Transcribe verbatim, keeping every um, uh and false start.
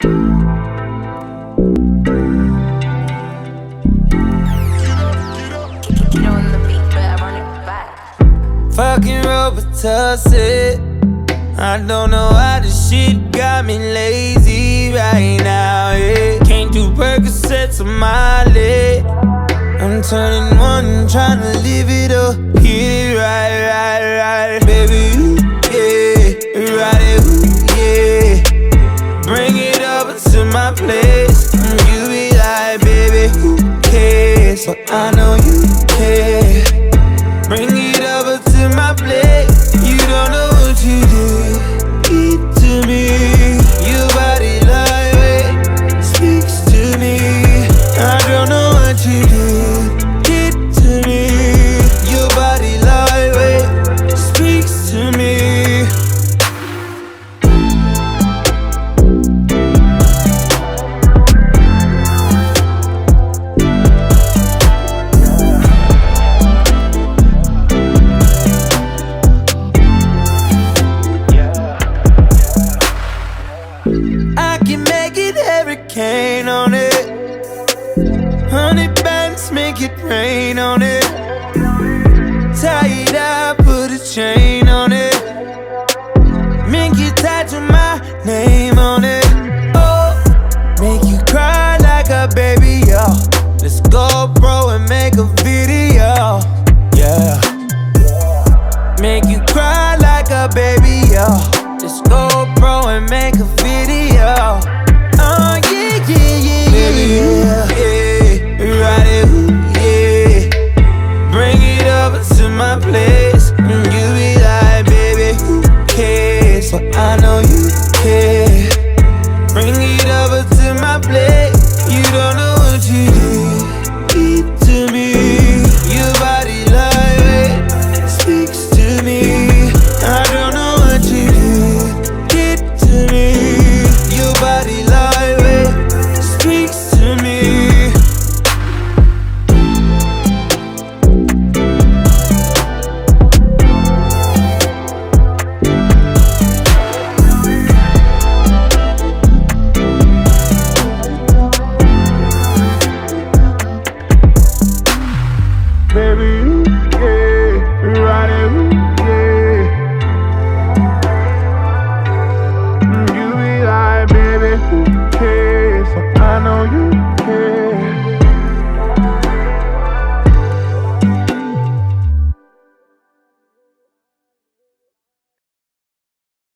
Fucking Robitussin. I don't know why this shit got me lazy right now, yeah. Can't do Percocets on my leg. I'm turning one, trying to live it up. Get it right, right, right. Baby, ooh, yeah. Ride it, ooh, yeah. Bring it over to my place. And you be like, baby, who cares? But I know you care. Bring it over to my plate. You don't know what you did. Eat to me. Your body lightweight speaks to me. I don't know what you did. Get to me. Your body lightweight speaks to me. I can make it hurricane on it. Honey bands make it rain on it. Tie it up, put a chain on it. Make you tattoo my name on it. Oh, make you cry like a baby, yo. Let's go, bro, and make a video, yeah. Make you cry like a baby, yo. Let's go, bro, and make a video. Oh, yeah, yeah, yeah, baby, yeah, yeah. Ride it, ooh, yeah. Bring it over to my place. And you be like, baby, who cares? But I know you care. Bring it over to my plate. You don't know what you did. Eat to me. Your body lightweight speaks to me. I don't know what you did. Get to me. Your body lightweight speaks to me. Baby, yeah.